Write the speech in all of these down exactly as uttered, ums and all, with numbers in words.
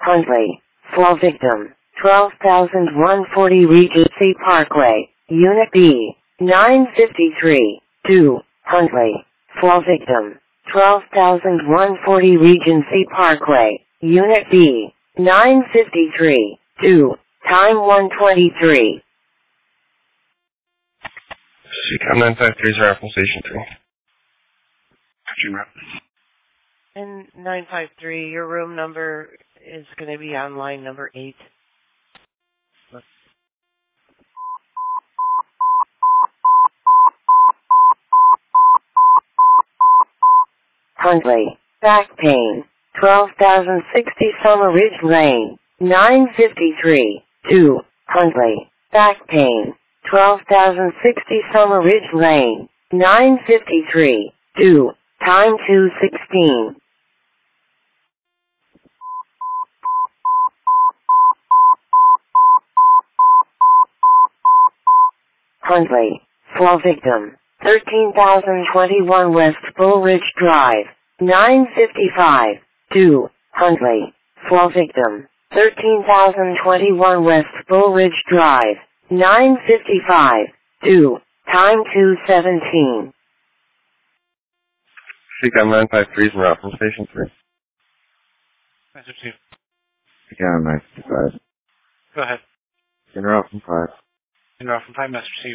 Huntley. Fall victim. twelve thousand one hundred forty Regency Parkway. Unit B. nine fifty-three. two. Huntley. Fall victim. twelve thousand one hundred forty Regency Parkway. Unit B. nine fifty-three. two. Time one twenty-three. C COM nine five three is Raffle Station three. And nine five three, your room number is going to be on line number eight. Huntley. Back pain. twelve thousand sixty Summer Ridge Lane. nine fifty-three. two. Huntley. Back pain. twelve thousand sixty Summer Ridge Lane. nine fifty-three. two. Time two sixteen. Huntley. Fall victim. thirteen thousand twenty-one West Bull Ridge Drive. nine fifty-five. two. Huntley. Fall victim. thirteen thousand twenty-one West Bull Ridge Drive. nine fifty-five. two. Time two seventeen. C COM nine five three is Raffle Station three. Message two. C COM nine fifty-five. Go ahead. Interrupt from five. Interrupt from five, message two.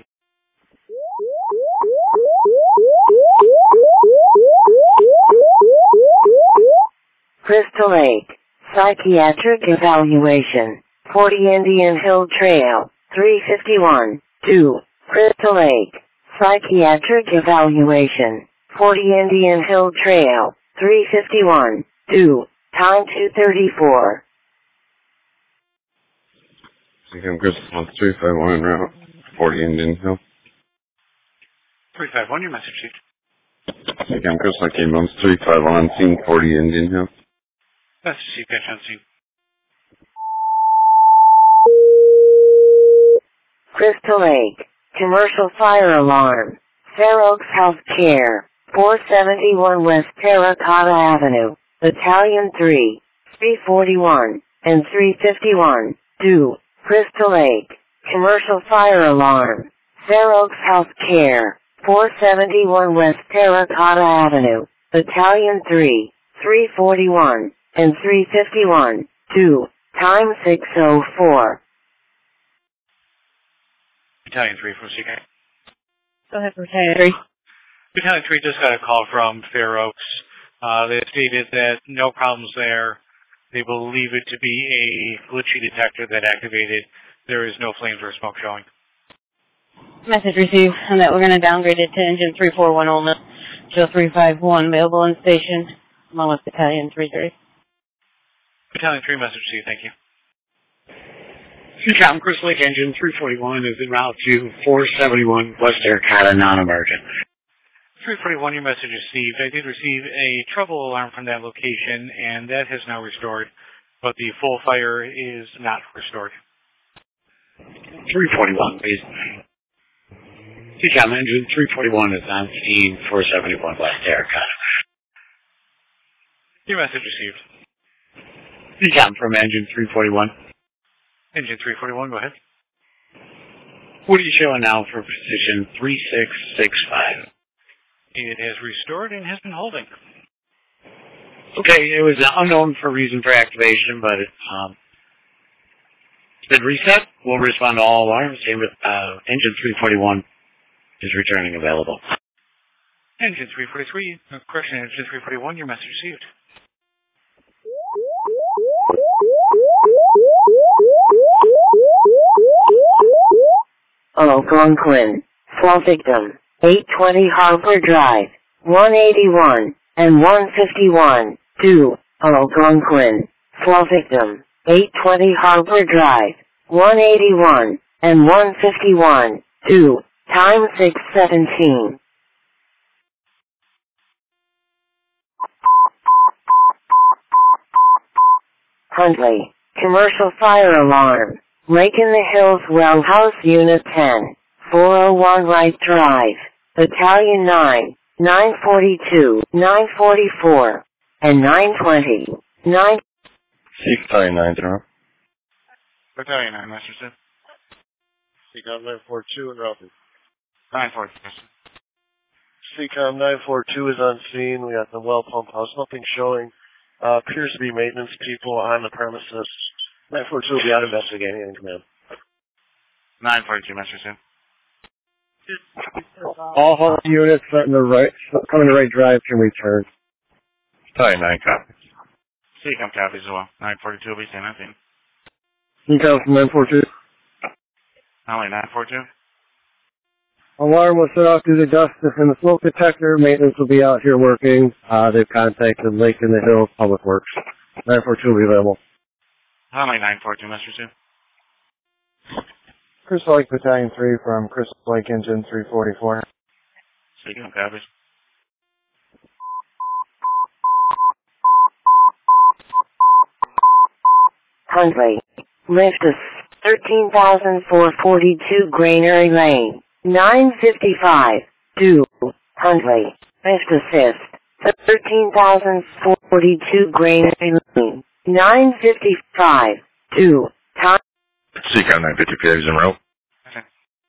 Crystal Lake. Psychiatric evaluation. forty Indian Hill Trail. three fifty-one. two. Crystal Lake. Psychiatric evaluation. forty Indian Hill Trail. three fifty-one. two. Time two thirty-four. C COM Crystal three five one en route. forty Indian Hill. three five one, your message sheet. C COM Crystal Ambulance three five one on scene, forty Indian Hill. Message sheet, catch on scene. Crystal Lake. Commercial fire alarm. Fair Oaks Health Care. four seventy-one West Terracotta Avenue. Battalion three. three forty-one. And three fifty-one. two. Crystal Lake. Commercial fire alarm. Fair Oaks Health Care. four seventy-one West Terracotta Avenue. Battalion three. three forty-one. And three fifty-one. two. Time six oh four. Battalion three from C COM. Go ahead, Battalion three. Battalion three just got a call from Fair Oaks. Uh, they stated that no problems there. They believe it to be a glitchy detector that activated. There is no flames or smoke showing. Message received, and that we're going to downgrade it to engine three four one only. Joe three five one, available in station, along with Battalion three thirty. Battalion three, message to you, thank you. C COM Crystal Lake engine three forty-one is en route to four seventy-one West Terracotta, non-emergent. three forty-one, your message received. I did receive a trouble alarm from that location, and that has now restored, but the full fire is not restored. three forty-one, please. C COM engine three forty-one is on scene, four seventy-one West Terracotta. Your message received. C COM from engine three forty-one. Engine three forty-one, go ahead. What are you showing now for position three six six five? It has restored and has been holding. Okay, it was unknown for reason for activation, but it, um, it's been reset. We'll respond to all alarms. Same with uh, engine three forty-one is returning available. Engine three forty-three, uh, correction, engine three forty-one, your message received. Algonquin. Fall victim. eight twenty Harper Drive. one eighty-one. And one fifty-one. two. Algonquin. Fall victim. eight twenty Harper Drive. one eighty-one. And one fifty-one. two. Time six seventeen. Huntley. Commercial fire alarm. Lake in the Hills Well House Unit ten. four oh one Wright Drive. Battalion nine. nine forty-two. nine forty-four. And nine twenty. nine. C Battalion nine's en route. Battalion nine, Master Sid. C COM nine four two en route. nine four two. C COM nine four two is on scene. We got the well pump house. Nothing showing. Uh, appears to be maintenance people on the premises. nine four two will be out investigating in command. nine four two, Master Sid. All hull units starting to right, coming to right drive can return. Battalion nine copies. C COM copies as well. nine forty-two will be staying on scene. C COM from nine four two. Only nine four two. Alarm was set off due to dust in the smoke detector. Maintenance will be out here working. Uh, they've contacted Lake in the Hills Public Works. nine four two will be available. Only nine four two, Master Sid. Crystal Lake Battalion three from Crystal Lake Engine three forty-four. C COM copies. Huntley. Liftus. thirteen thousand four hundred forty-two Granary Lane. nine fifty-five. two. Huntley. Lift assist. thirteen thousand four hundred forty-two Granary Lane. nine fifty-five. two. Time. C COM nine fifty-five is en route. Okay.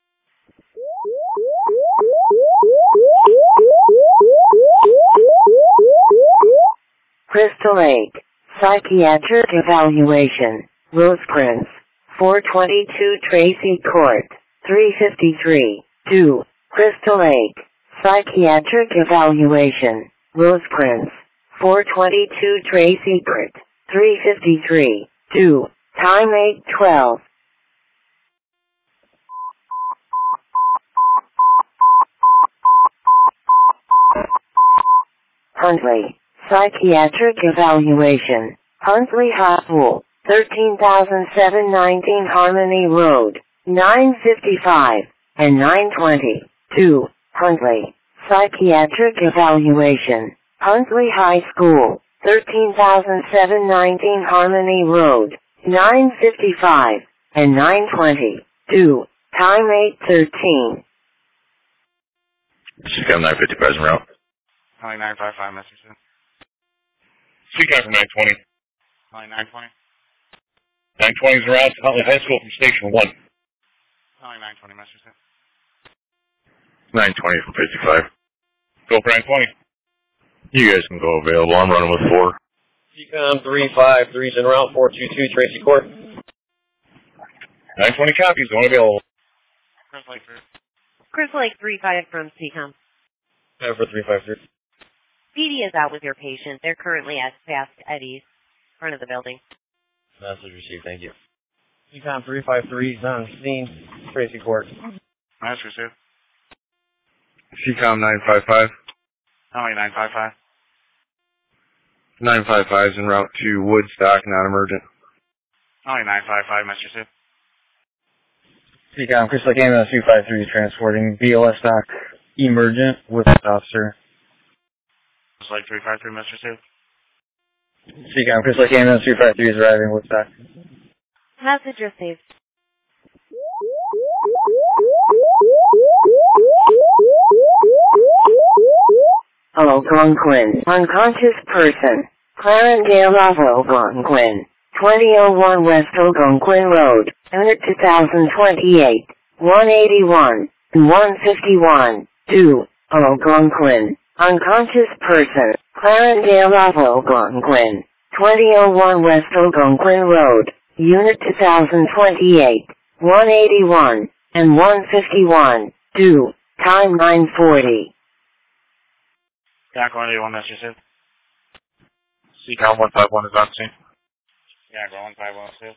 Crystal Lake. Psychiatric evaluation. Rosecrans. four twenty-two Tracy Court. three fifty-three. two. Crystal Lake. Psychiatric evaluation. Rosecrans. four twenty-two Tracy Court. three fifty-three. two. Time eight twelve. Huntley. Psychiatric evaluation. Huntley High School. thirteen thousand seven hundred nineteen Harmony Road. nine fifty-five and nine twenty. two. Huntley. Psychiatric evaluation. Huntley High School. thirteen thousand seven hundred nineteen Harmony Road. nine fifty-five and nine twenty. two. Time eight thirteen. C COM nine fifty-five is en route. Only nine five five, Master Sid. C COM from nine twenty. Only nine twenty. nine twenty is en route to Huntley High School from Station one. Only nine twenty, Master Sid. nine twenty from fifty-five. Go for nine twenty. You guys can go available. I'm running with four. C COM three five three is en route. four two two Tracy Court. nine twenty copies. Going available. Crystal Lake three. Crystal Lake three five from C COM. Time for three five three. P D is out with your patient. They're currently at Fast Eddie's, front of the building. Message received. Thank you. C COM three five three is on scene. Tracy Court. Master Sid. C COM nine five five. Only nine five five. nine five five is en route to Woodstock, non-emergent. Only nine five five, Master Sid. C COM Crystal Lake Ambulance two five three transporting B O S stock emergent with officer. Crystal Lake three five three, Master Sid. C COM Crystal Lake Ambulance two five three is arriving with stock. Message received. Algonquin. Unconscious person. Clarendale of Algonquin. twenty oh one West Algonquin Road. Unit two thousand twenty-eight. one eighty-one. and one fifty-one. two. Algonquin. Unconscious person. Clarendale of Algonquin. twenty oh one West Algonquin Road. Unit two thousand twenty-eight. one eighty-one. and one fifty-one. two. Time nine forty. Yeah, one eighty-one, Master Sid. C COM one five one is on scene. Yeah, go one five one, Sid.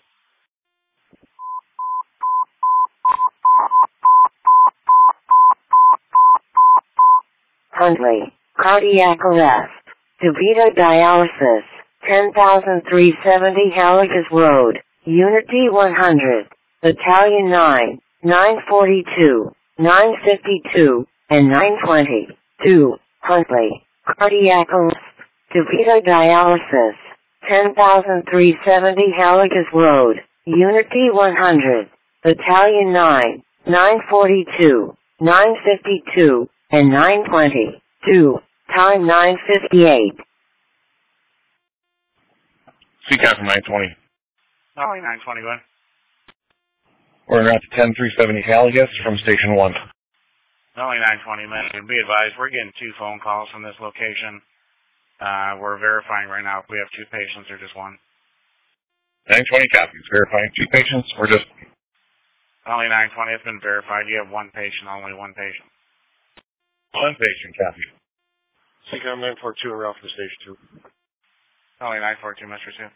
Huntley. Cardiac arrest. DeVita dialysis. ten thousand three hundred seventy Haligas Road. Unit D one hundred. Battalion nine. nine forty-two. nine fifty-two. and nine twenty. two. Huntley. Cardiac arrest. DeVita dialysis. ten thousand three hundred seventy Haligas Road. Unit D one hundred. Battalion nine. nine forty-two. nine fifty-two. and nine twenty. two. Time nine fifty-eight. C CAP from nine twenty. Only nine twenty, go ahead. We're en route to ten three seventy Caligas from Station one. Only nine twenty, man. Be advised, we're getting two phone calls from this location. Uh, we're verifying right now if we have two patients or just one. nine twenty copies. Verifying two patients or just Only nine twenty has been verified. You have one patient, only one patient. one patient copy. C CAM nine four two en route from Station two. Only nine four two, Mister two.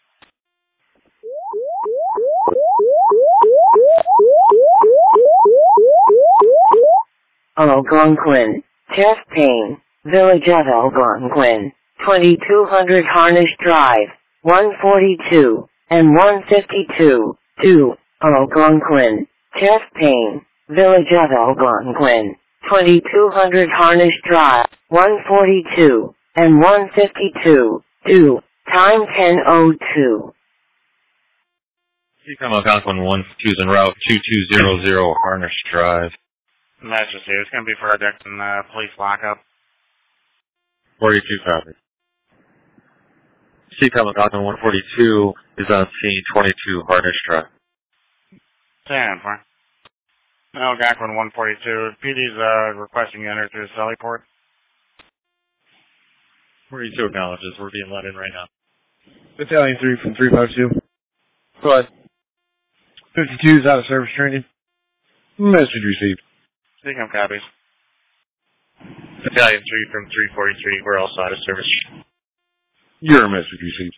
Algonquin, chest pain, Village of Algonquin, twenty-two hundred Harnish Drive, one forty-two, and one fifty-two, two, Algonquin, chest pain, Village of Algonquin, twenty-two hundred Harnish Drive, one forty-two, and one fifty-two, two, time ten oh two. C CAM Algonquin one two is en route two two zero zero Harnish Drive. Master two, it's going to be for addict and uh, police lockup. forty-two copy. C CAM Algonquin one forty-two is on scene twenty-two Harnish Drive. ten for. Algonquin one forty-two, P D's uh, requesting you enter through the Sully port. forty-two acknowledges. We're being let in right now. Battalion three from three five two. Go ahead. fifty-two is out of service training. Message received. C CAM copies. Battalion three from three forty-three. We're also out of service. Your message received.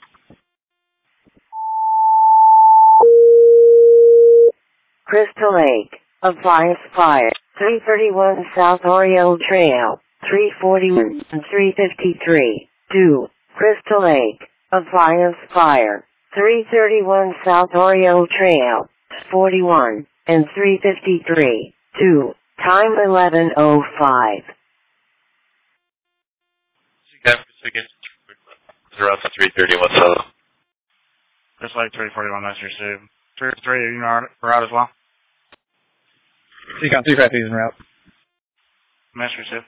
Crystal Lake, Appliance Fire, three thirty-one South Oriole Trail, three forty-one and three fifty-three, two, Crystal Lake, Appliance Fire, three thirty-one South Oriole Trail, forty-one, and three fifty-three, two, time eleven oh five. They're out to three thirty-one South. Just like three forty-one, that's received. three three, you know, we're out as well. C CAM three five three is en route. Mesh received.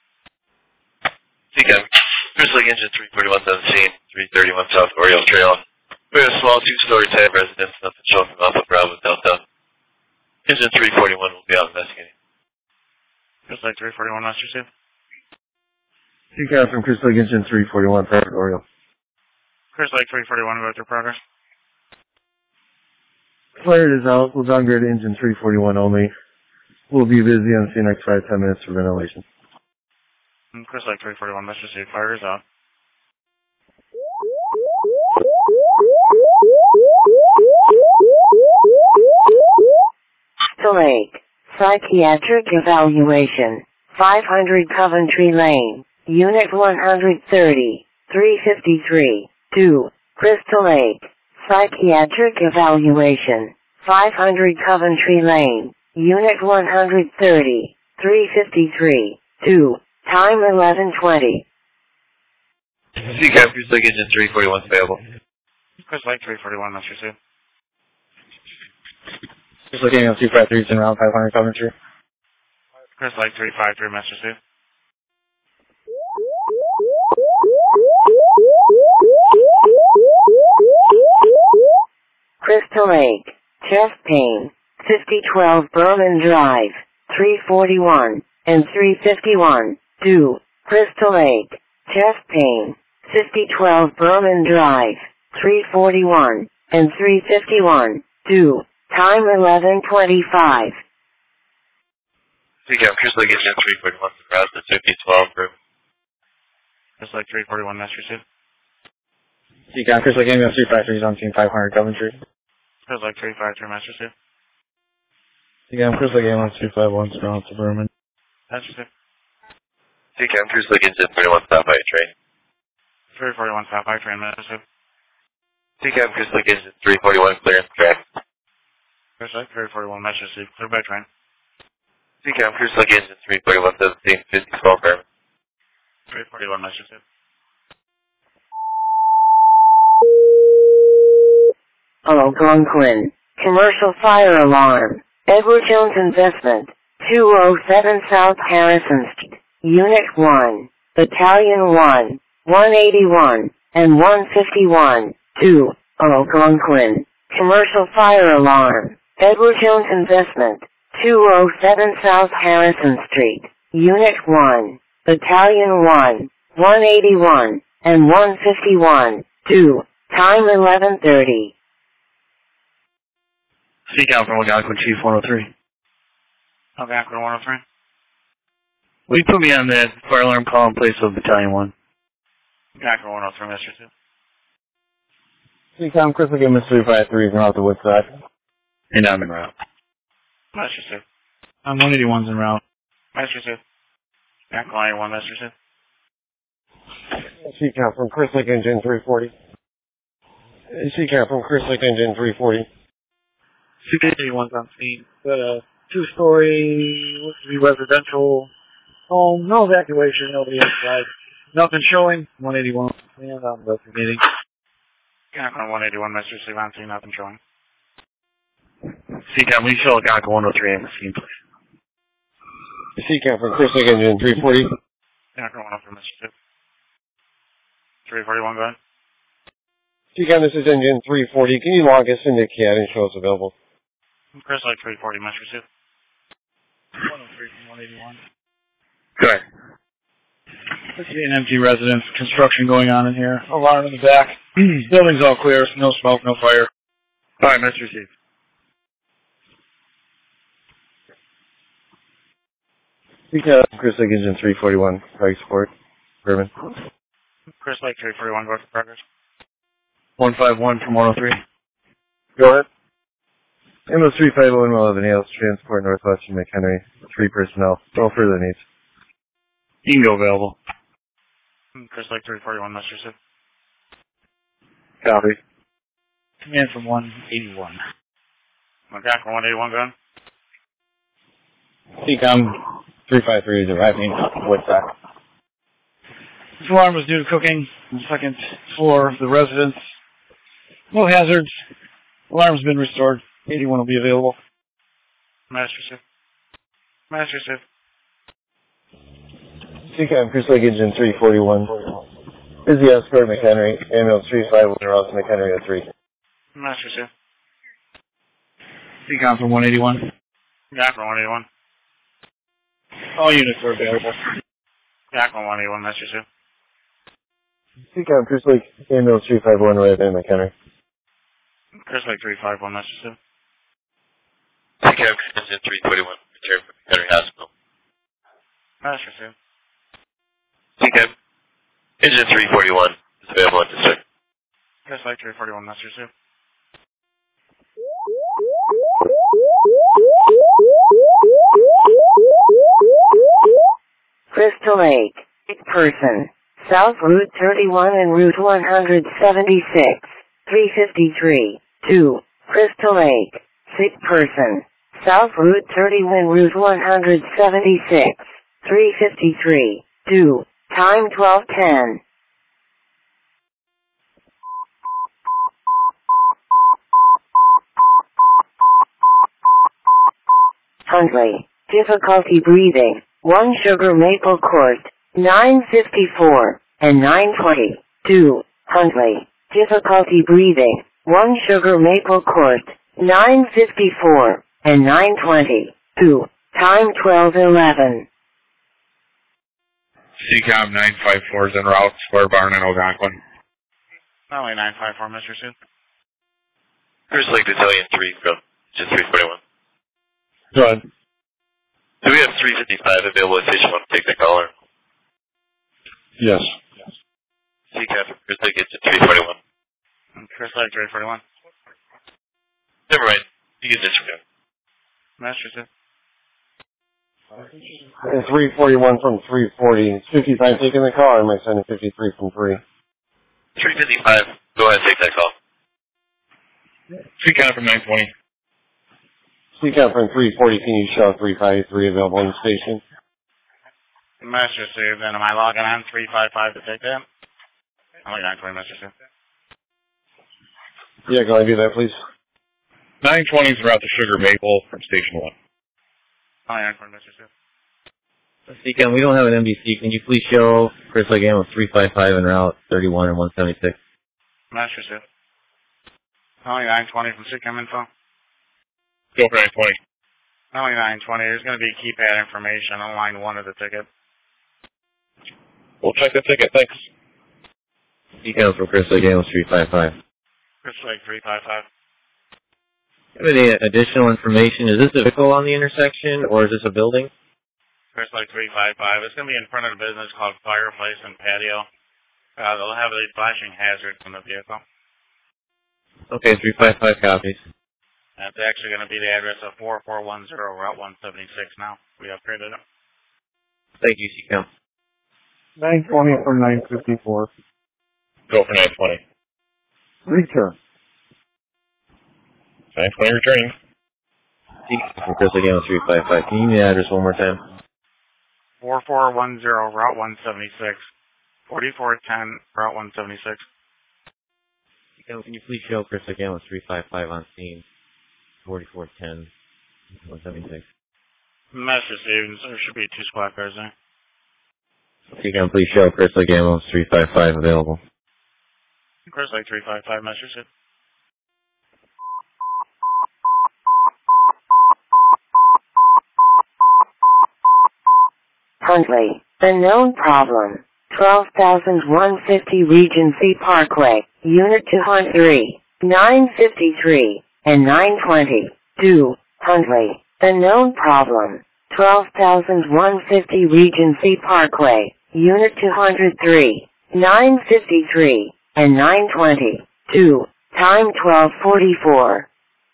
C CAM, Crystal Lake Engine three forty-one on scene, three thirty-one South Oriole Trail. We're a small two-story type residence, nothing shown from Alpha Bravo Delta. Engine three forty-one will be out investigating. Just like three forty-one, that's received. C CAM from Crystal Lake Engine three forty-one, Private Oriole. Crystal Lake three forty-one, go through progress. Flared is out. We'll downgrade engine three forty-one only. We'll be busy on the next five to ten minutes for ventilation. Crystal Lake three forty-one, that's received. Fire is out. Crystal Lake, Psychiatric Evaluation, five hundred Coventry Lane, Unit one thirty, three fifty-three, two, Crystal Lake, Psychiatric Evaluation, five hundred Coventry Lane, Unit one thirty, three fifty-three, two, time eleven twenty. C CAM, Crystal Lake Engine three forty-one available. Crystal Lake three forty-one, that's received. Crystal Lake Engine two five three is en route five hundred Coventry. Crystal Lake three five three, mess received. Crystal Lake, chest pain, fifty twelve Berman Drive, three forty-one, and three fifty-one, two, Crystal Lake, chest pain, fifty twelve Berman Drive, three forty-one, and three fifty-one, two, time eleven twenty-five. C CAM, Crystal Lake Engine three forty-one, route to fifty twelve group. Crystal Lake three forty-one, mess received. C CAM, Crystal Lake Engine three five three is on scene five hundred Coventry. Crystal Lake three five three, mess received. C CAM, Crystal Lake Engine two five one is en route to Berman. Mess received. C CAM, Crystal Lake Engine thirty-one, stop by train. three forty-one, stop by train, mess received. C CAM, Crystal Lake Engine three forty-one, clearance track. Crystal Lake three forty-one, mess received. Clear by train. C CAM, Crystal Lake Engine three forty-one, seventeen, fifty twelve, Berman. three forty-one, mess received. Algonquin, commercial fire alarm, Edward Jones Investment, two oh seven South Harrison Street, Unit one, Battalion one, one eighty-one, and one fifty-one, two, Algonquin. Commercial fire alarm. Edward Jones Investment. two oh seven South Harrison Street. Unit one. Battalion one. one eighty-one. And one fifty-one. two. Time eleven thirty. Seek out from Algonquin Chief one oh three. Algonquin one oh three. Will you put me on that fire alarm call in place of Battalion one? Algonquin one oh three, Mister two. Seacom, Chris again, Mister three five three is out the Woodstock. And I'm en route. Mister two. I'm one eighty-one's en route. Mister two. Algonquin one eighty-one, Mister two. Seacom from Chris Lake Engine three forty. Seacom from Chris Lake Engine three forty. C eighty-one's on scene. Got a two-story, looks to be residential home. No evacuation, nobody inside. Nothing showing. one eighty-one. And I'm investigating. Algonquin one eighty-one, Mister two, on scene, nothing showing. Seacom, will you show Algonquin one oh three on the scene, please? Seacom from Chris Lake Engine three forty. Algonquin one oh three, Mister two. three forty-one, go ahead. Seacom, this is Engine three forty. Can you log us into C A D and show us available? Chris Lake three forty, Mister two. one oh three from one eighty-one. Go ahead. Let's see an empty residence. Construction going on in here. Alarm in the back. Building's all clear. No smoke, no fire. All right, Mister Chief. Seacom, Chris Lake Engine three forty-one. Fire support. Berman. Chris Lake three forty-one, go for progress. one five one from one oh three. Go ahead. Ambulance three five one will have an A L S transport Northwestern McHenry. Three personnel. No further needs. You can go available. Chris Lake three forty-one, Mister two. Copy. Command from one eighty-one. Algonquin one eighty-one, go ahead. Seacom three five three is arriving. What's that? This alarm was due to cooking on the second floor of the residence. No hazards. Alarm's been restored. eighty-one will be available. Master two. Master two. Seacom, Chris Lake Engine three forty-one. Busy escort McHenry. Ambulance three five one Ross McHenry at three. Master two. Seacom from one eighty-one. Algonquin one eighty-one. All units are available. Algonquin one eighty-one, Master two. Seacom, Chris Lake Ambulance three five one right in McHenry. Chris Lake three five one, Master two. Seacom, Engine three forty-one, return from Henry Hospital. Master two. Seacom, Engine three forty-one is available at this time. Chris Lake three forty-one, Master two. Crystal Lake. Person. South Route thirty-one and Route one seventy-six. three fifty-three. two. Crystal Lake. Sick person. South Route thirty-one Route one seventy-six. three fifty-three. two. Time twelve ten. Huntley. Difficulty breathing. one Sugar Maple Court. nine fifty-four and nine twenty. two. Huntley. Difficulty breathing. one Sugar Maple Court. nine fifty-four and nine twenty. two. Time twelve eleven. Seacom nine five four is en route, Square Barn and Algonquin. Only nine five four, Mister two. Chris Lake Battalion three from Engine three forty-one. Go ahead. Do we have three fifty-five available at Station one to take that caller? Yes. Seacom from Chris Lake Engine three forty-one. Chris Lake three forty-one. Never mind. You can disregard. Master two. And three forty-one from three forty. It's fifty-five taking the call. I might send a fifty-three from three. three fifty-five. Go ahead and take that call. Seacom from nine twenty. Seacom from three forty. Can you show three five three available in the station? Master two. Then am I logging on three five five to take that? Only nine twenty, Master two. Yeah, go ahead and do that, please. nine twenty is en route to Sugar Maple from Station one. Only nine twenty, Mister two. Seacom, we don't have an M D C. Can you please show Chris Lake Ambulance three five five en route thirty-one and one seventy-six? Master two. Only nine twenty from C COM info. Go for nine twenty. Only nine twenty. There's going to be keypad information on line one of the ticket. We'll check the ticket, thanks. Decals from Chris Lake Ambulance three five five. Chris Lake three five five. Have any additional information? Is this a vehicle on the intersection, or is this a building? Chris Lake three five five. It's going to be in front of a business called Fireplace and Patio. Uh, they'll have a flashing hazard from the vehicle. Okay, three five five copies. That's actually going to be the address of four four one zero Route one seventy-six now. We upgraded it. Thank you, C COM. nine twenty from nine fifty-four. Go for nine twenty. Return. nine twenty returning. C COM from Chris Lake Ambulance three five five. Can you give me the address one more time? four four one zero Route one seventy-six. forty-four ten Route one seventy-six. C COM, can you please show Chris Lake Ambulance three five five on scene? forty-four ten one seventy-six. Master Stevens, there should be two squad cars there. C COM, please show Chris Lake Ambulance three five five available. Chris Lake three five five, Master Stevens. Huntley, unknown problem. twelve thousand one hundred fifty Regency Parkway, Unit two hundred three, nine fifty-three, and nine twenty. two. Huntley, unknown problem. twelve thousand one hundred fifty Regency Parkway, Unit two hundred three, nine fifty-three, and nine twenty. two. Time twelve forty-four.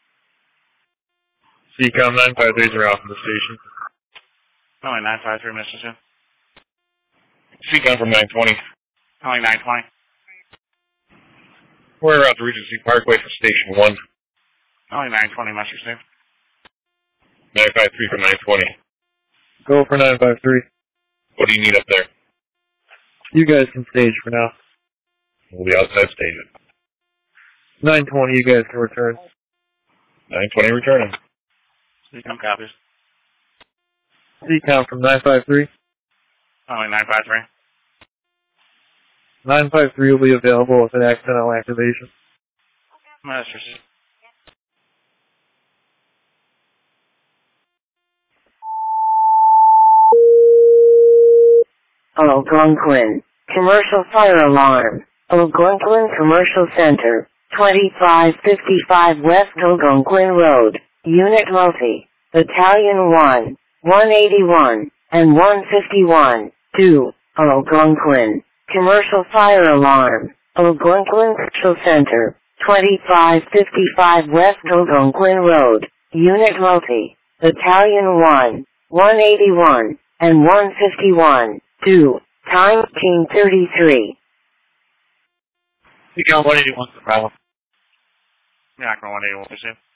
C COM nine five three are off from the station. Only nine five three, Mister Sim. C COM from nine twenty. Only nine twenty. We're around the Regency Parkway from station one. Only nine twenty, Mister Sim. nine five three from nine twenty. Go for nine five three. What do you need up there? You guys can stage for now. We'll be outside station. nine twenty, you guys can return. nine twenty returning. C COM copies. C COM from nine five three. Only nine five three. nine five three will be available with an accidental activation. Master Sim. Algonquin. Commercial fire alarm. Algonquin Commercial Center. twenty-five fifty-five West Algonquin Road. Unit Multi. Battalion one. one eighty-one. And one fifty-one. two. Algonquin. Commercial fire alarm. Algonquin Commercial Center. twenty-five fifty-five West Algonquin Road. Unit Multi. Battalion one. one eighty-one. And one fifty-one. two. Time eighteen thirty-three. C COM one eighty-one, the problem. Yeah, I can one eighty-one, Mister Sim.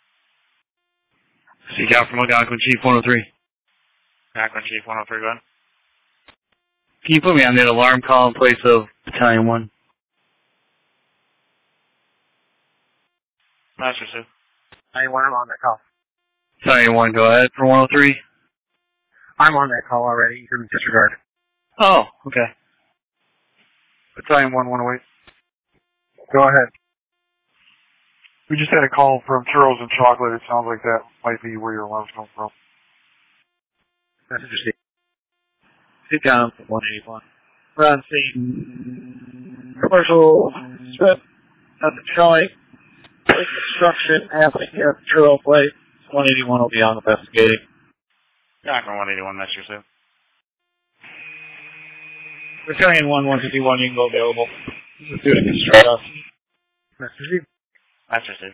C COM from Algonquin, Chief one oh three. Akron Chief one oh three, go ahead. Can you put me on that alarm call in place of Battalion one? Master Sim. Anyone, I'm on that call. Battalion one, go ahead for one oh three. I'm on that call already. You can disregard. Oh, okay. Battalion one, one oh eight. Go ahead. We just had a call from Churros and Chocolate. It sounds like that might be where your alarm's come from. That's interesting. C COM one eighty-one. We're on scene. Commercial strip. Nothing showing. Construction happening here at the Churro Place. one eighty-one will be on investigating. Yeah, Akron one eighty-one, Master Sim. Battalion one, one fifty-one, you can go available. Let's do it in straight up. Master Z. Master Sim.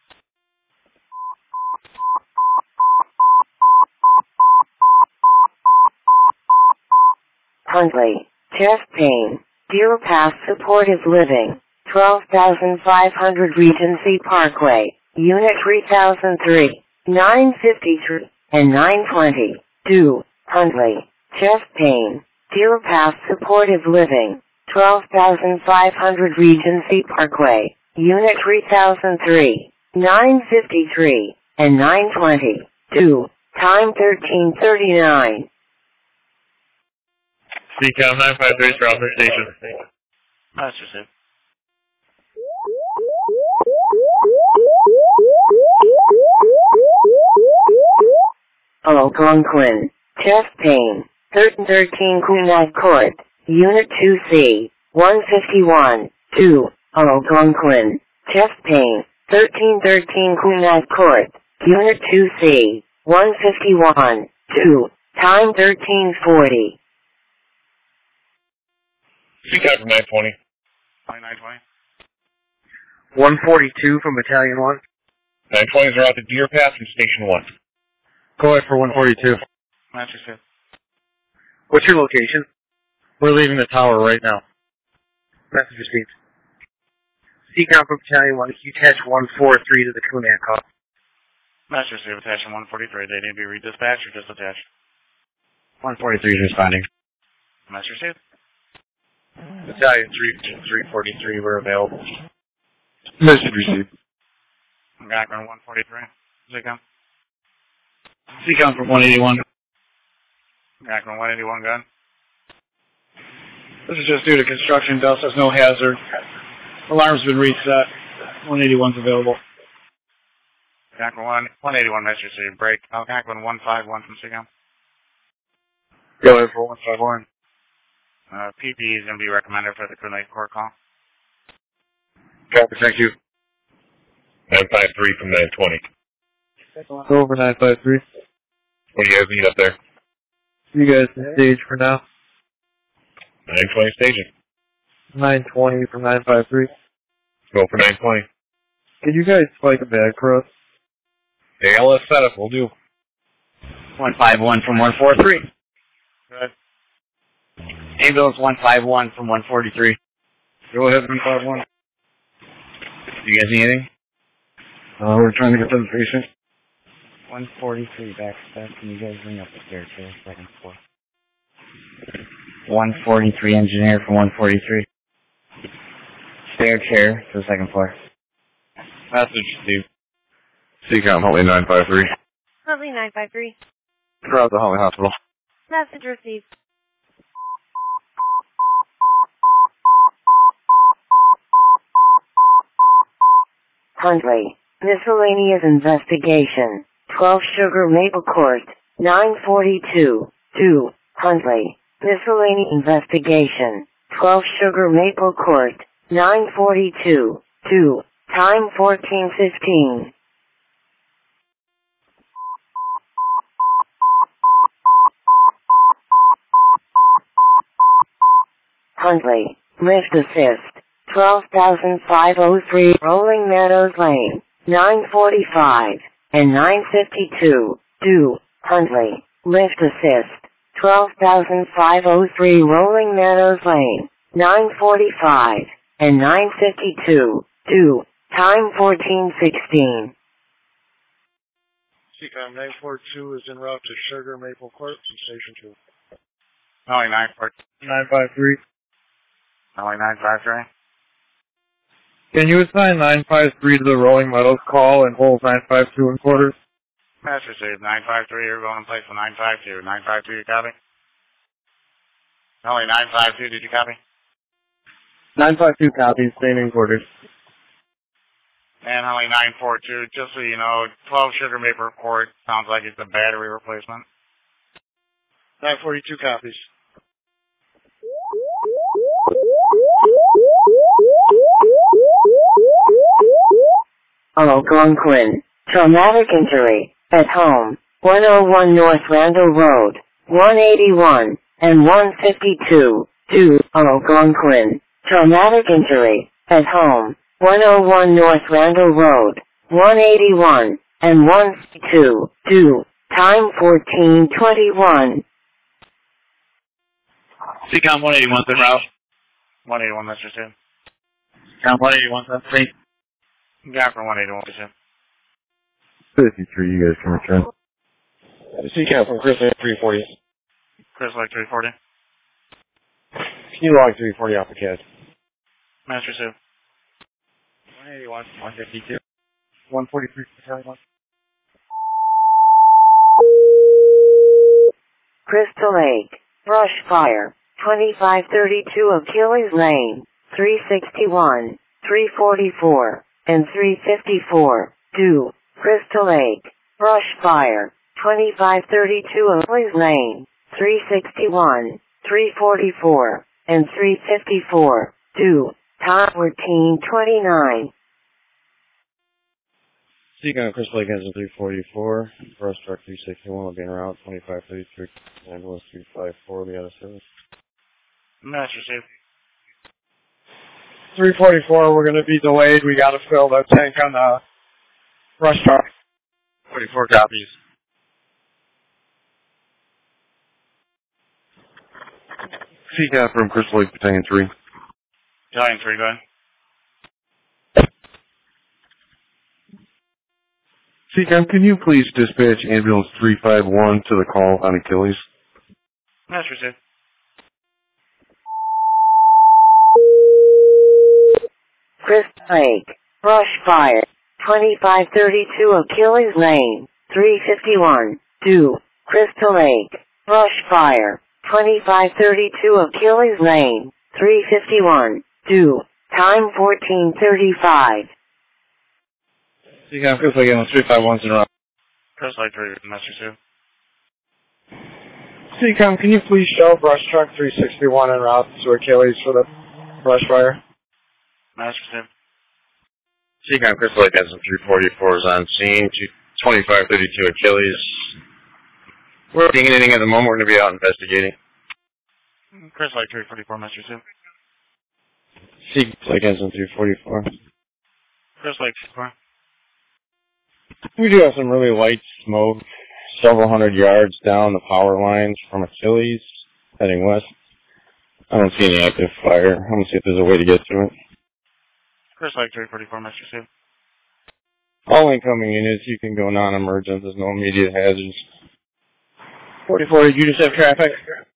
Huntley. Chest pain. Deer Pass Supportive Living. twelve thousand five hundred Regency Parkway. Unit three thousand three. nine fifty-three. And nine twenty. two. Huntley. Chest pain. Deer Pass Supportive Living. twelve thousand five hundred Regency Parkway. Unit three thousand three. nine fifty-three. And nine twenty. two. Time thirteen thirty-nine. C COM nine five three for Alpha Station. Master Sim. Algonquin. Chest pain. thirteen thirteen Quinag Court. Unit two C. one fifty-one. two. Algonquin. Chest pain. thirteen thirteen Quinag Court. Unit two C. one fifty-one. two. Time thirteen forty. C COM from nine twenty. nine twenty. one forty-two from Battalion one. nine twenties are out to Deer Pass from Station one. Go ahead for one forty-two. Master two. What's your location? We're leaving the tower right now. Message received. C COM from Battalion one, you attach one forty-three to the Kunak call. Master two, attachment one forty-three. They need to be redispatched or just attached? one forty-three is responding. Master two. Battalion three forty-three, we're available. Message received. Background one forty-three. C COM. C COM from one eighty-one. Background one eighty-one gun. This is just due to construction dust. There's no hazard. Alarm's been reset. one eighty-one's available. Background one, one eighty-one, Master two. Break. Oh, background one fifty-one from C COM. Go ahead for one fifty-one. Uh, P P is going to be recommended for the Kunai Court call. Copy, thank you. nine five three from nine twenty. Go over nine five three. What do you guys need up there? You guys can stage for now. nine twenty staging. nine twenty from nine five three. Go for nine twenty. Can you guys spike a bag for us? A L S setup will do. one fifty-one from one forty-three. Good. Ambulance one fifty-one from one forty-three. Go ahead, one fifty-one. You guys need anything? Uh, we're trying to get to the patient. one forty-three back step. Can you guys bring up the stair chair, second floor? one forty-three engineer from one forty-three. Stair chair to the second floor. Message, Steve. C COM, Huntley nine five three. Huntley nine five three. Crowd to Huntley Hospital. Message received. Huntley. Miscellaneous investigation. twelve Sugar Maple Court. nine forty-two. two. Huntley. Miscellaneous investigation. twelve Sugar Maple Court. nine forty-two. two. Time fourteen fifteen. Huntley. Lift assist. twelve thousand five hundred three Rolling Meadows Lane. nine forty-five and nine fifty-two. two. Huntley. Lift assist. twelve thousand five hundred three Rolling Meadows Lane. nine forty-five and nine fifty-two. two. Time fourteen sixteen. C COM nine forty-two is en route to Sugar Maple Court from Station two. Huntley nine forty-three. nine five three. Huntley nine five three. Can you assign nine five three to the Rolling Meadows call and hold nine five two in quarters? Master received. nine five three, you're going in place for nine five two. nine five two, you copy? Huntley nine five two, did you copy? nine five two copies, same in quarters. And Huntley nine four two, just so you know, twelve Sugar Maple Court sounds like it's a battery replacement. nine forty-two copies. Algonquin. Traumatic injury. At home. one oh one North Randall Road. one eighty-one and one fifty-two. two. Algonquin. Traumatic injury. At home. one oh one North Randall Road. one eighty-one and one fifty-two. two. Time fourteen twenty-one. C COM one eighty-one, en route. one eighty-one, Mister two. COM one eighty-one, that's three. Yeah, from one eighty-one, Mister fifty-three, you guys can return. C COM from Chris three forty. Chris, like three forty. Can you log three forty off the C A D? Master two. one eighty-one, one fifty-two. one forty-three, one. Crystal Lake. Brush fire. twenty-five thirty-two Achilles Lane. three sixty-one, three forty-four, and three fifty-four. two. Crystal Lake. Brush fire. twenty-five thirty-two Achilles Lane, three sixty-one, three forty-four, and three fifty-four, two, time fourteen twenty-nine. Seacon Crystal Lake Engine three forty-four, Brush Truck three sixty-one will be en route, twenty-five thirty-three, Ambulance three fifty-four will be out of service. Master received. three forty-four, we're going to be delayed. We got to fill the tank on the brush truck. forty-four copies. Seacon from Crystal Lake Battalion three. Battalion three, go ahead. Seacon, can you please dispatch Ambulance three five one to the call on Achilles? Master received. Crystal Lake, brush fire, twenty-five thirty-two Achilles Lane, three fifty-one, two, Crystal Lake, brush fire, twenty-five thirty-two Achilles Lane, three fifty-one, two, time fourteen thirty-five. Seacon Crystal Lake Ambulance three five one's in route. Crystal Lake three, Master received. Seacon, can you please show brush truck three sixty-one en route to Achilles for the brush fire? Master received. Seacon Crystal Lake Engine three forty-four is on scene, twenty-five thirty-two Achilles. We're not seeing anything at the moment, we're going to be out investigating. Crystal Lake three forty-four, Master received. Seacon Crystal Lake Engine three forty-four. Crystal Lake four. We do have some really light smoke, several hundred yards down the power lines from Achilles, heading west. I don't see any active fire. I'm going to see if there's a way to get to it. Crystal Lake three forty-four, Master received. All incoming units, you can go non-emergent. There's no immediate hazards. forty-four, did you just have traffic?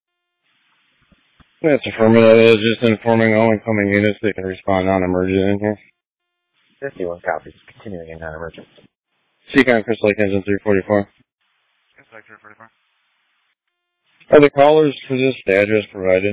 That's affirmative. That is just informing all incoming units they can respond non-emergent in here. fifty-one copies, continuing in non-emergent. Seacon Crystal Lake Engine three forty-four. Crystal Lake three forty-four. Are the callers for this the address provided?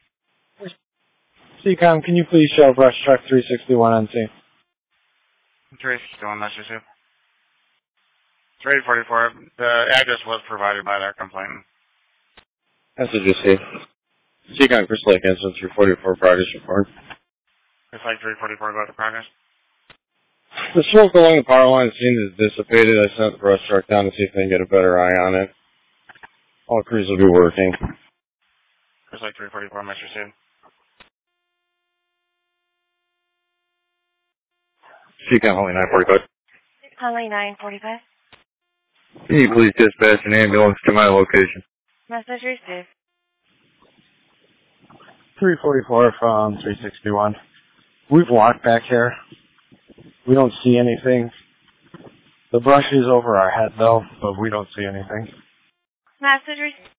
Seacon, can you please show brush truck three sixty-one on scene? three sixty-one, Master received. three forty-four, the address was provided by their complainant. Message received. Seacon Crystal Lake Engine three forty-four progress report. Crystal Lake three forty-four, go to progress. The smoke along the power line seems dissipated. I sent the brush truck down to see if they can get a better eye on it. All crews will be working. Crystal Lake three forty-four, Master received. Seacon Holly nine forty-five. Holly nine forty-five. Can you please dispatch an ambulance to my location? Message received. three forty-four from three sixty-one. We've walked back here. We don't see anything. The brush is over our head though, but we don't see anything. Message received.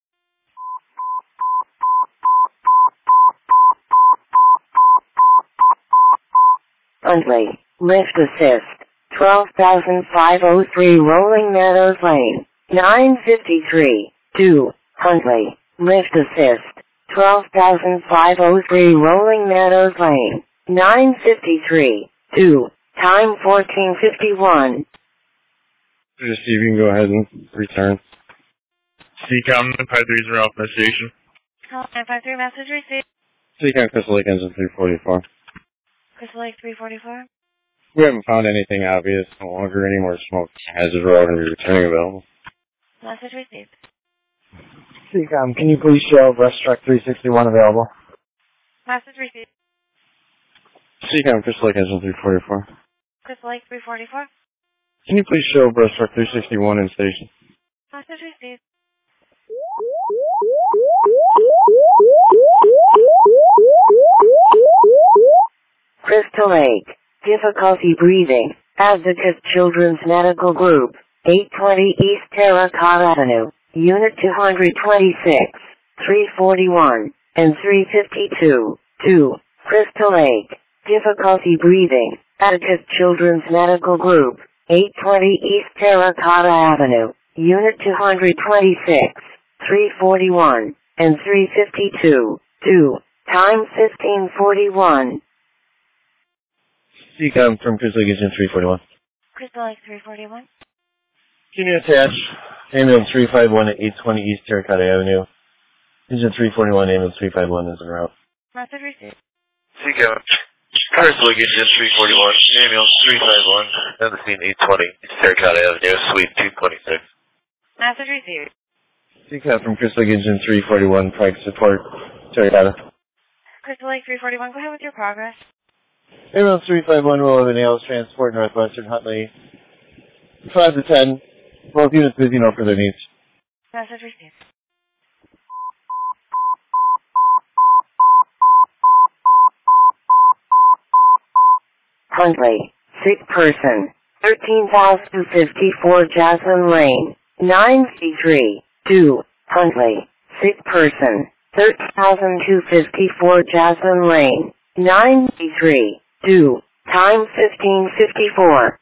Huntley, lift assist, twelve thousand five oh three Rolling Meadows Lane, nine fifty-three, two, Huntley, lift assist, twelve thousand five oh three Rolling Meadows Lane, nine fifty-three, two, time fourteen fifty-one. Just see if you can go ahead and return. Seacon nine five three zero Alpha Station. Call nine five three, message received. Seacon Crystal Lake Engine three forty-four. Crystal Lake three forty-four. We haven't found anything obvious. No longer any more smoke hazards. We're all going to be returning available. Message received. Seacon, can you please show brush truck three sixty-one available? Message received. Seacon Crystal Lake Engine three forty-four. Crystal Lake three forty-four. Can you please show brush truck three sixty-one in station? Message received. Crystal Lake, difficulty breathing, Advocate Children's Medical Group, eight twenty East Terracotta Avenue, Unit two twenty-six, three forty-one, and three fifty-two, two, Crystal Lake, difficulty breathing, Advocate Children's Medical Group, eight twenty East Terracotta Avenue, Unit two twenty-six, three forty-one, and three fifty-two, two, time fifteen forty-one. Seacon from Crystal Lake Engine three forty-one. Crystal Lake three forty-one. Continue attached. Ambulance three five one at eight twenty East Terracotta Avenue. Engine three forty-one, ambulance three five one is en route. Message received. Seeker. Crystal Engine three forty-one, ambulance three five one, on the scene eight twenty, Terracotta Avenue, suite two twenty-six. Message received. C CAP from Crystal Engine three forty-one, trying to support Terracotta. Crystal Lake three forty-one, go ahead with your progress. Ambulance three five one will have an A L S transport Northwestern Huntley. five to ten. Both units busy, no further needs. Message received. Huntley, sick person, thirteen thousand fifty-four Jasmine Lane, nine C three, two, Huntley, sick person, thirteen thousand two fifty-four Jasmine Lane, nine C three, two, time fifteen fifty-four.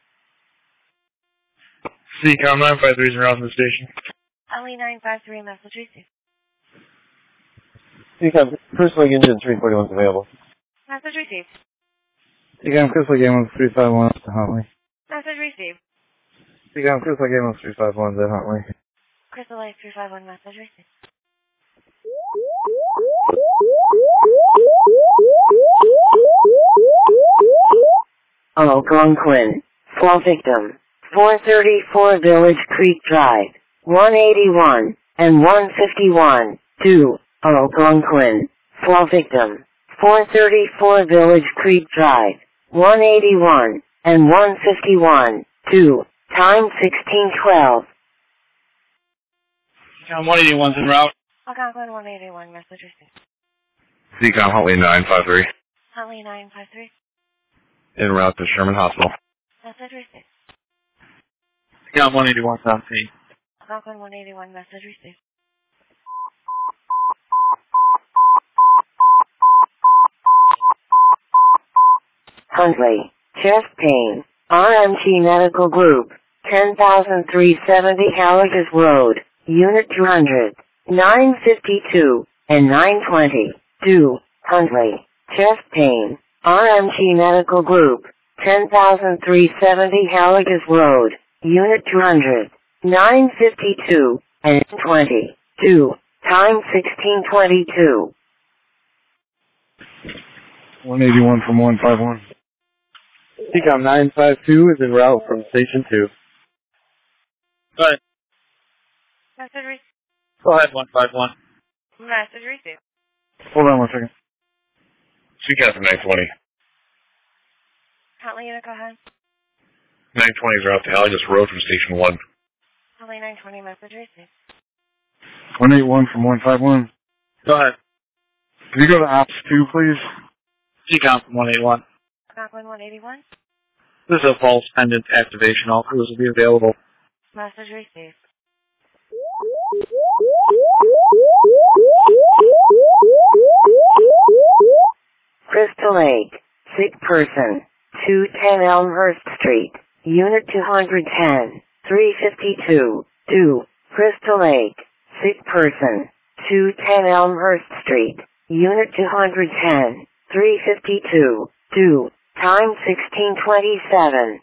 C COM nine five three is around the station. L E nine five three, message received. C CAP, Crystal Engine three forty-one is available. Message received. C CAP, Crystal Engine three five one to Huntley. Message received. C CAP, Crystal Engine three five one to Huntley. Crystal Lake three five one, message received. Algonquin, fall victim, four thirty-four Village Creek Drive, one eighty-one, and one fifty-one, two, Algonquin, fall victim, four thirty-four Village Creek Drive, one eighty-one, and one fifty-one, two, time sixteen twelve. COM one eighty-one's en route. Algonquin one eighty-one, message received. C COM Huntley nine five three, Huntley nine five three, en route to Sherman Hospital. message received. COM one eighty-one's on scene. Algonquin one eighty-one, message received. Huntley, chest pain, R M G Medical Group, ten thousand three hundred seventy Halligus Road, Unit two hundred, nine fifty-two, and nine twenty, two, Huntley, chest pain, R M G Medical Group, ten thousand three hundred seventy Halligus Road, Unit two hundred, nine fifty-two, and twenty, two, time sixteen twenty-two. one eighty-one from one five one. C COM nine five two is en route from Station two. Go ahead. Message received. Go ahead, one five one. Message received. Hold on one second. C CAP from nine twenty. Huntley unit, go ahead. nine twenty is route to Halligus Road from Station one. Huntley nine twenty, message received. one eighty-one from one five one. Go ahead. Can you go to Ops two, please? C COM from one eighty-one. Algonquin one eighty-one, This is a false pendant activation. All crews will be available. message received. Crystal Lake, sick person, two ten Elmhurst Street, Unit two hundred ten, three fifty-two, two, Crystal Lake, sick person, two ten Elmhurst Street, Unit two hundred ten, three fifty-two, two, time sixteen twenty-seven.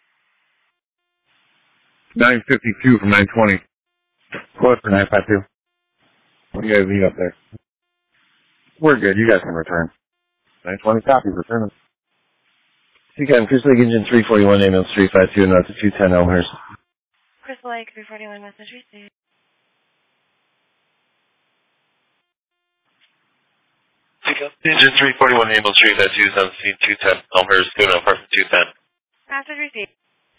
nine fifty-two from nine twenty. Close for nine five two. What do you guys need up there? We're good. You guys can return. nine twenty copies. Return them. C CAM, Crystal Lake Engine three forty-one, ambulance three five two, and route to two ten Elmhurst. Crystal Lake three forty-one, message received. Engine three forty-one, ambulance three five two is on scene two ten, Elmhurst, go to apartment two ten. Message received.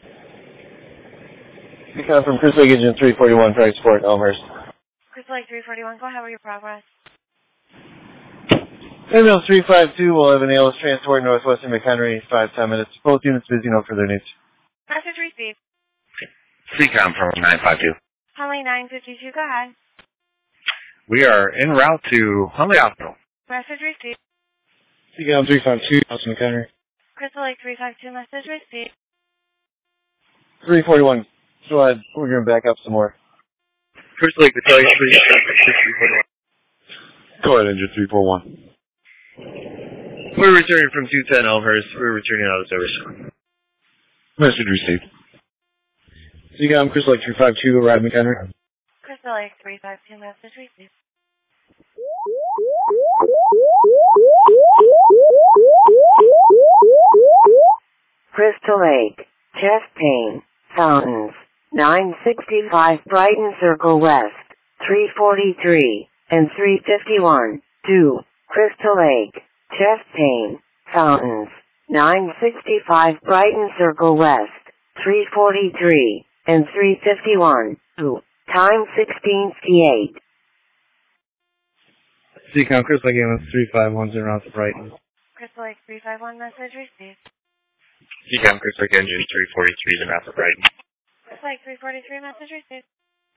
C CAM from Crystal Lake Engine three forty-one, trying to support Elmhurst. Crystal Lake three forty-one, go ahead with your progress. Ambulance three five two will have an A L S transport Northwestern McHenry, five to ten minutes. Both units busy, no further needs. Message received. C COM from nine five two. Huntley nine fifty-two, go ahead. We are en route to Huntley Hospital. Message received. C CAM three five two, Northwestern McHenry. Crystal Lake three five two, message received. three forty-one. Go ahead. We're going to back up some more. Crystal Lake Battalion three forty-one. Go ahead, Engine three four one. We're returning from two ten Elmhurst. We're returning out of service. Message received. Seacom, Crystal Lake three five two, arrive McHenry. Crystal Lake three five two, message received. Crystal Lake, chest pain, fountains, nine sixty-five Brighton Circle West, three forty-three, and three fifty-one, two, Crystal Lake, chest pain, fountains, nine sixty-five Brighton Circle West, three forty-three, and three fifty-one, two, time sixteen fifty-eight. Seacom, Crystal Lake ambulance three five one zero out to Brighton. Crystal Lake three five one, message received. Seacom, Crystal Lake engine three forty-three is out to Brighton. Crystal Lake three forty-three, message received.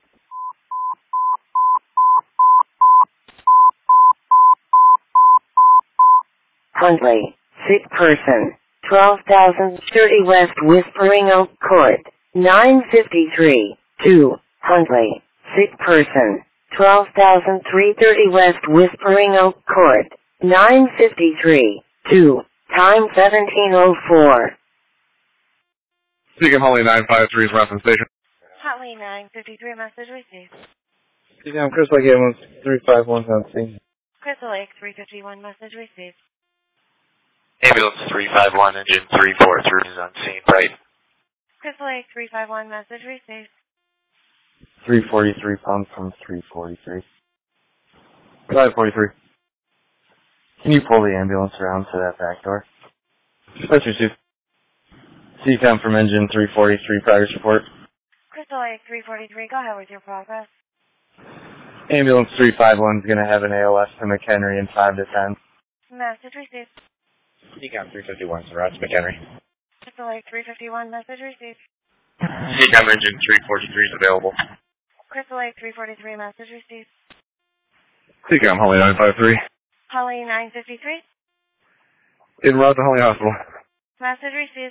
Huntley, sick person, twelve thousand thirty West Whispering Oak Court, nine fifty-three, two, Huntley, sick person, twelve thousand three hundred thirty West Whispering Oak Court, nine fifty-three, two, time seventeen oh four. Seacom, Holly nine five three is reference station. Huntley nine fifty-three, message received. Seacom, Crystal Lake ambulance three five one on scene. Crystal Lake three fifty-one, message received. Ambulance three five one, engine three forty-three is on scene, right? Crystal Lake three five one, message received. three forty-three pound from three forty-three. five forty-three. Can you pull the ambulance around to that back door? That's received. Seacom from engine three forty-three, progress report. Crystal Lake three forty-three, go ahead with your progress. Ambulance three five one is going to have an A O S to McHenry in five to ten. Message received. Seacom three fifty-one, so route to McHenry. Crystal Lake three fifty-one, message received. Seacom engine three forty-three is available. Crystal Lake three forty-three, message received. Seacom, Holly nine five three. Holly nine fifty-three, En route to Holly Hospital. message received.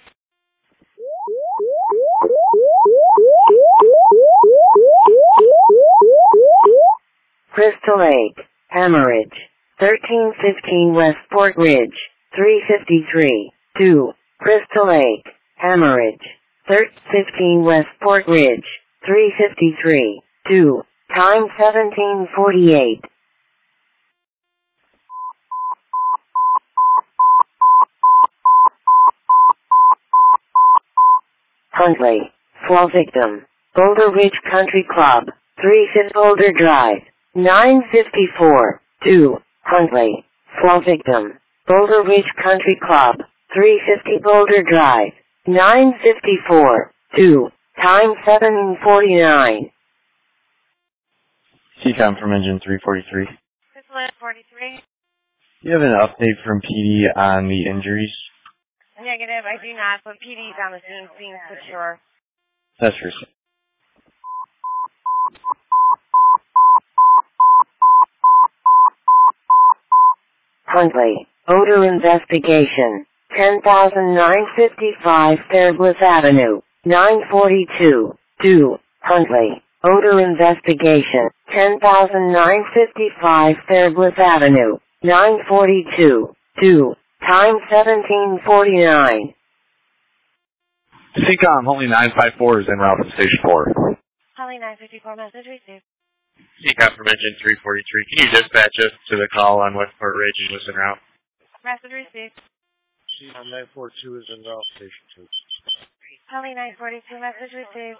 Crystal Lake, hemorrhage, thirteen fifteen West Fort Ridge, three fifty-three, two, Crystal Lake, hemorrhage, thirteen fifteen West Fort Ridge, three fifty-three, two, time seventeen forty-eight. Huntley, fall victim, Boulder Ridge Country Club, three fifty Boulder Drive, nine fifty-four, two, Huntley, fall victim, Boulder Ridge Country Club, three fifty Boulder Drive, nine fifty-four, two, time seven forty-nine. Seacom from engine three forty-three. Crystal Lake forty-three. Do you have an update from P D on the injuries? Negative, I do not, but P D's on the scene, scene for sure. That's received. Huntley, odor investigation, ten thousand nine hundred fifty-five Fairbliss Avenue, nine forty-two, two, Huntley, odor investigation, ten thousand nine hundred fifty-five Fairbliss Avenue, nine forty-two, two, time seventeen forty-nine. Seacom, Holly nine five four is en route to station four. Holly nine fifty-four, message received. Seacom from engine three forty-three. Can you dispatch us to the call on Westport Ridge and listen route? Message received. Seacom nine four two is in route, station two. Holly nine forty-two, message received.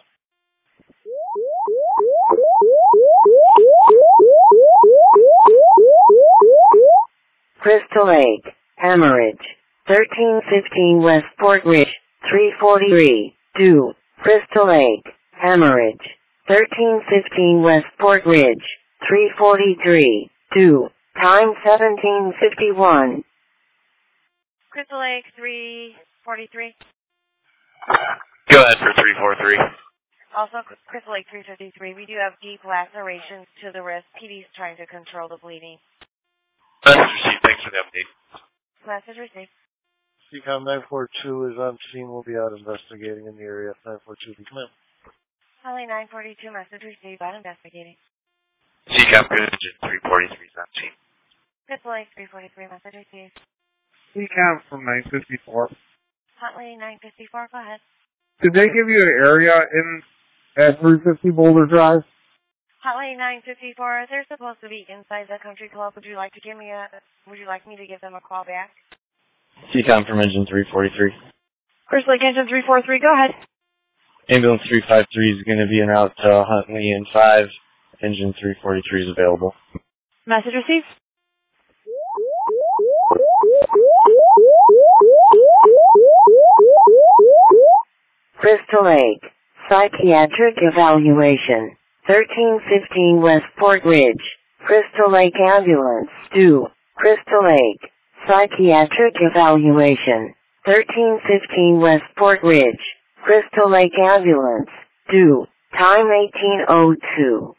Crystal Lake, hemorrhage, thirteen fifteen West Fort Ridge, three forty-three, two, Crystal Lake, hemorrhage, thirteen fifteen West Fort Ridge, three forty-three, two, time seventeen fifty-one. Crystal Lake three forty-three. Go ahead for three forty-three. Also, Crystal Lake three fifty-three, we do have deep lacerations to the wrist. P D's trying to control the bleeding. Message received. Thanks for the update. Message received. Seacom nine four two is on scene. We'll be out investigating in the area. nine four two, come in. Holly nine forty-two, message received. Out investigating. Seacom engine three forty-three is on scene. Crystal Lake three forty-three, message received. Seacom from nine fifty-four. Huntley nine fifty-four, go ahead. Did they give you an area in At three fifty Boulder Drive. Hotline nine fifty-four. They're supposed to be inside the country club. Would you like to give me a? Would you like me to give them a call back? C COM from engine three forty-three. First Lake Engine three four three, go ahead. Ambulance three five three is going to be en route to Huntley in five. Engine three forty-three is available. Message received. Crystal Lake, psychiatric evaluation, thirteen fifteen West Port Ridge, Crystal Lake ambulance, due, Crystal Lake, psychiatric evaluation, thirteen fifteen West Port Ridge, Crystal Lake ambulance, due, time eighteen oh two.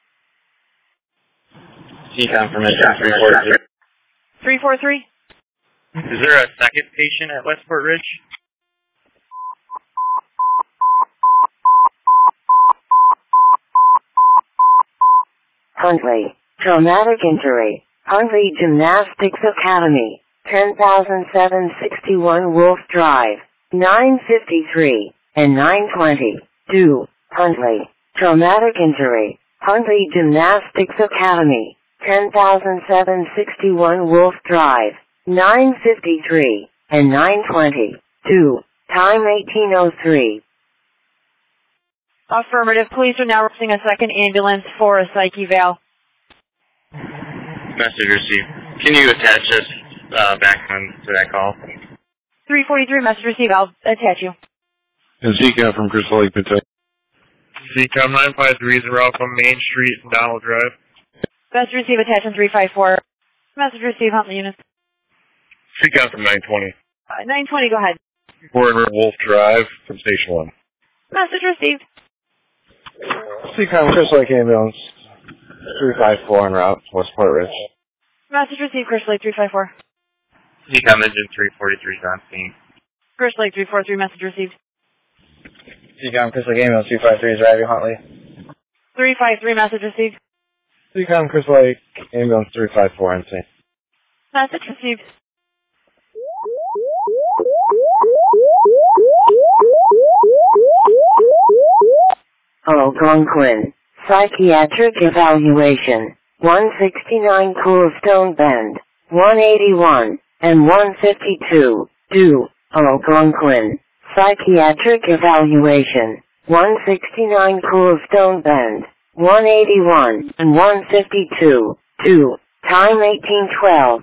C COM from engine three forty-three. three four three. Is there a second patient at Westport Ridge? Huntley, traumatic injury, Huntley Gymnastics Academy, ten thousand seven hundred sixty-one Wolf Drive, nine fifty-three, and nine twenty, due, Huntley, traumatic injury, Huntley Gymnastics Academy, ten thousand seven hundred sixty-one Wolf Drive, nine fifty-three, and nine twenty, due, time eighteen oh three. Affirmative. Police are now requesting a second ambulance for a psych eval. Message received. Can you attach us uh, back on to that call? three forty-three, message received. I'll attach you. And C COM from Crystal Lake, Kentucky. C COM nine five three is en route from Main Street and Donald Drive. Message received, attachment three five four. Message received, Huntley units. C COM from nine twenty. Uh, nine twenty, go ahead. We're in Wolf Drive from Station one. Message received. C COM Crystal Lake ambulance, three five four en route, Westport Ridge. Message received, Crystal Lake three five four. C COM engine three forty-three is on scene. Crystal Lake three four three, message received. C COM Crystal Lake ambulance three five three is arriving Huntley. three five three, message received. C COM Crystal Lake ambulance three five four on scene. Message received. Algonquin, psychiatric evaluation, one sixty-nine Coolstone Bend, one eighty-one, and one fifty-two, due, Algonquin, psychiatric evaluation, one sixty-nine Coolstone Bend, one eighty-one, and one fifty-two, due, time eighteen twelve.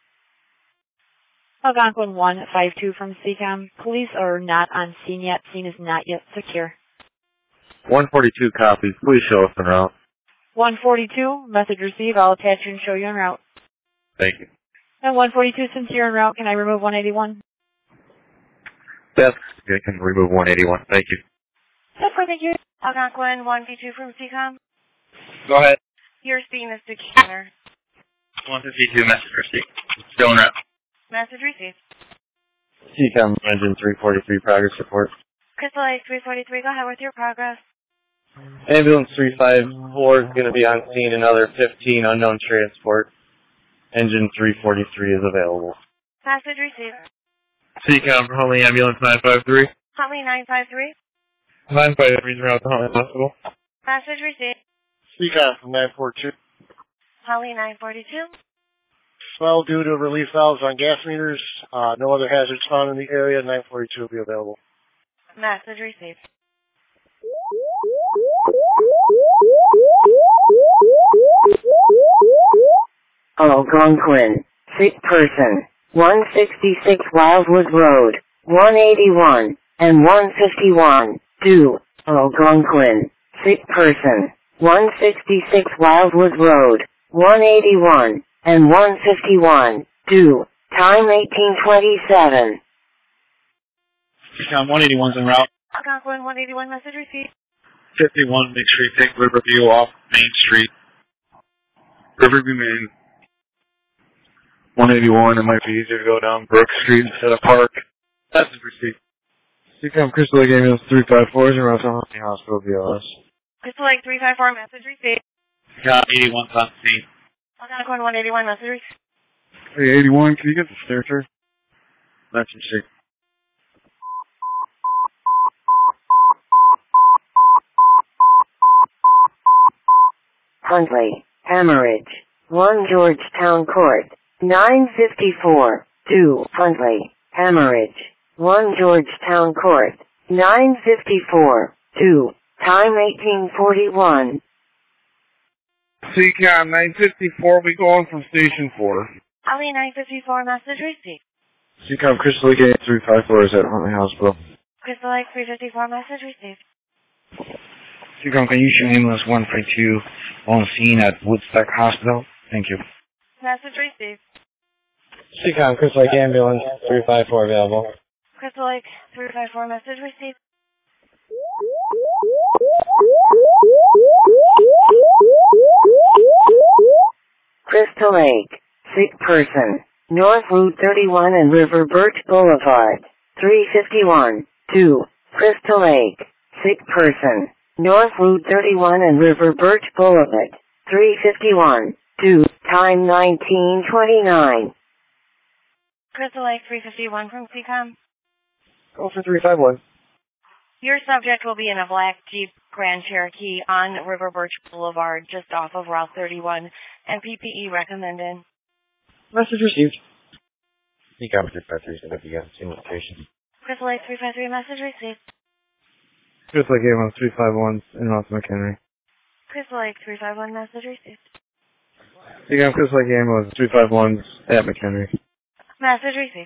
Algonquin one five two from C COM. Police are not on scene yet. Scene is not yet secure. one forty-two copies. Please show us en route. one forty-two, message received. I'll attach you and show you en route. Thank you. And one forty-two, since you're en route, can I remove one eighty-one? Yes, I can remove one eighty-one. Thank you. Yes, thank you. Algonquin one V two from C COM. Go ahead. Your speed is secure. one fifty-two message received. Still en route. Message received. C COM engine three forty-three progress report. Crystal Lake three forty-three, go ahead with your progress. Ambulance three five four is going to be on scene. Another fifteen unknown transport. Engine three forty-three is available. Message received. C COM from Huntley ambulance nine five three. Huntley nine five three. nine five three is en route to Huntley Hospital. Message received. C COM from nine four two. Huntley nine forty-two. Smell due to relief valves on gas meters. Uh, no other hazards found in the area. nine forty-two will be available. Message received. Algonquin, sick person, one sixty-six Wildwood Road, one eighty-one, and one fifty-one, due, Algonquin, sick person, one sixty-six Wildwood Road, one eighty-one, and one fifty-one, due, time eighteen twenty-seven. C COM one eighty-one's en route. Algonquin one eighty-one, message received. fifty-one Main Street, take Riverview off Main Street. Riverview, Maine. one eighty-one, it might be easier to go down Brook Street instead of Park. Message received. C COM Crystal Lake ambulance three five four is en route to Huntley Hospital B O S. Crystal Lake three five four, message received. C COM eighty-one's on scene. Algonquin one eighty-one, message received. Hey, eighty-one, can you get the stair? Message received. Huntley, Hemorrhage, one Georgetown Court, nine fifty-four, two Huntley, Hemorrhage, one Georgetown Court, nine fifty-four, two, time eighteen forty-one. C COM nine fifty-four, we going from Station four. Ali nine fifty-four, message received. C COM Crystal Lake eight three five four is at Huntley Hospital. Crystal Lake three fifty-four, message received. C COM, can you show ambulance one three two on scene at Woodstock Hospital? Thank you. Message received. C COM Crystal Lake Ambulance three five four available. Crystal Lake three five four, message received. Crystal Lake, sick person, North Route thirty-one and River Birch Boulevard, three fifty-one, two, Crystal Lake, sick person, North Route thirty-one and River Birch Boulevard, three fifty-one, two, time nineteen twenty-nine. Crystal Lake three fifty-one from C COM. Go for three five one. Your subject will be in a black Jeep Grand Cherokee on River Birch Boulevard, just off of Route thirty-one, and P P E recommended. Message received. C COM three five three, set up you guys same location. Crystal Lake three five three, message received. Crystal Lake Ambulance three five one in North McHenry. Crystal Lake three five one, message received. C COM Crystal Lake Ambulance three five one at McHenry. Message received.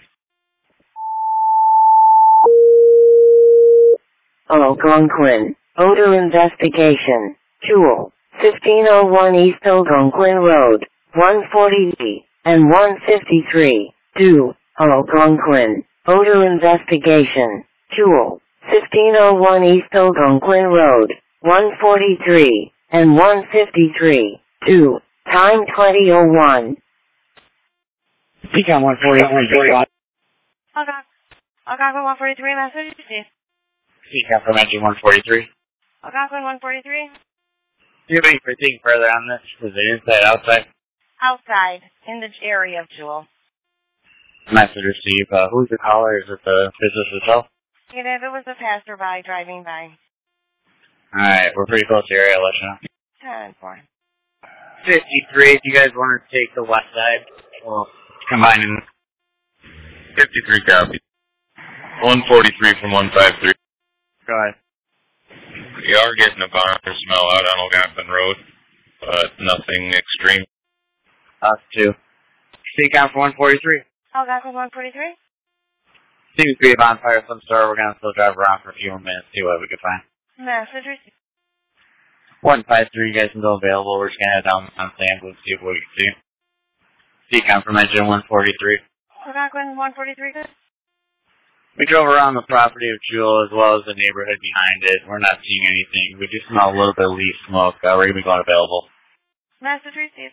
Algonquin, odor investigation, Jewel, fifteen oh one East Algonquin Road, one forty B, and one fifty-three, two, Algonquin, odor investigation, Jewel, fifteen oh one East Algonquin Road, one forty-three, and one fifty-three, two, time twenty oh one. C COM one forty-one. Algonquin one forty-three, message received. C COM from engine one forty-three. Algonquin one forty-three. Do you have any anything further on this? Is it inside, outside? Outside, in the area of Jewel. Message received. Uh, who's the caller? Is it the business itself? You know, if it was a passerby driving by. Alright, we're pretty close to the area. I'll let you know. ten four. fifty-three, if you guys want to take the west side, we'll combine in. fifty-three copy. one forty-three from one five three. Go ahead. We are getting a bonner smell out on Algonquin Road, but nothing extreme. Us too. C COM for one forty-three. Algonquin one forty-three. Seems to be a bonfire of some sort. We're going to still drive around for a few more minutes, see what we can find. Message received. one five three, you guys can go available. We're just going to head down on Sam and see what we can see. C COM from engine one forty-three. Algonquin one forty-three, good. We drove around the property of Jewel as well as the neighborhood behind it. We're not seeing anything. We do smell a little bit of leaf smoke. Uh, we're going to be going available. Message received.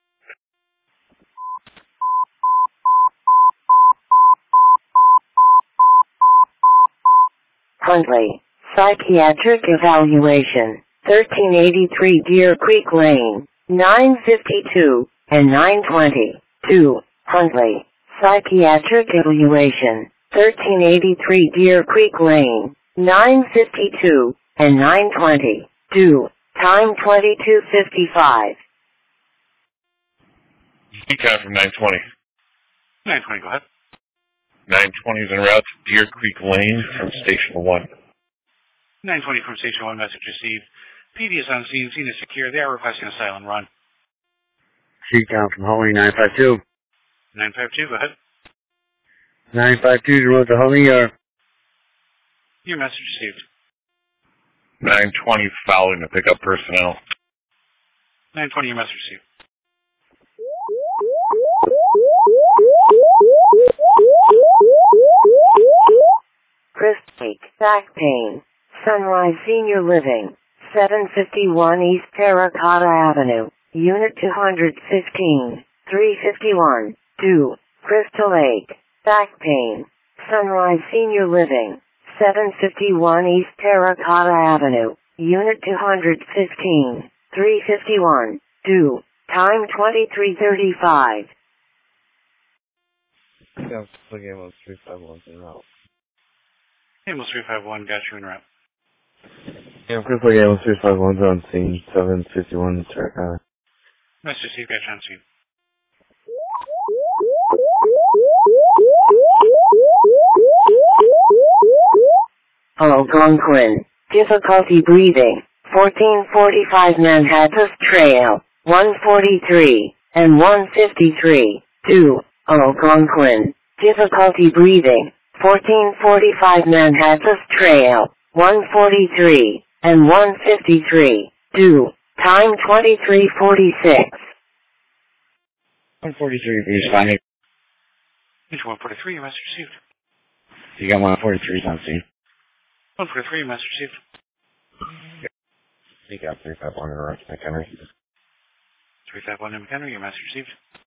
Huntley, psychiatric evaluation, thirteen eighty-three Deer Creek Lane, nine fifty-two, and nine twenty, two, Huntley, psychiatric evaluation, thirteen eighty-three Deer Creek Lane, nine fifty-two, and nine twenty, two, time twenty-two fifty-five. C COM from nine twenty. nine twenty, go ahead. nine twenty is en route to Deer Creek Lane from Station one. nine twenty from Station one, message received. P D is on scene, scene is secure. They are requesting a silent run. C COM from Holly nine five two. nine five two, go ahead. nine five two, the road to Holly, uh, Your message received. nine twenty following the pickup personnel. nine twenty, your message received. Chris Lake, back pain, Sunrise Senior Living, seven fifty-one East Terracotta Avenue, Unit two fifteen, three fifty-one, two, Crystal Lake, back pain, Sunrise Senior Living, seven fifty-one East Terracotta Avenue, Unit two fifteen, three fifty-one, two, time twenty-three thirty-five. Yeah, plug ambulance three five one in route. Ambulance three five one, got you in route. Yeah, Crystal Gale three five one's on scene, seven fifty-one, uh, Message received, got you on scene. Algonquin. Difficulty breathing. fourteen forty-five Manhattan Trail. one forty-three and one fifty-three. two. Algonquin. Difficulty breathing. fourteen forty-five Manhattan Trail. one forty-three and one fifty-three. two. Time twenty-three forty-six. one forty-three, responding. Engine one forty-three, your message received. You got one forty-three on scene. one forty-three, your message received. Seek out three five one in Rochester, McHenry. three five one in McHenry, your message received.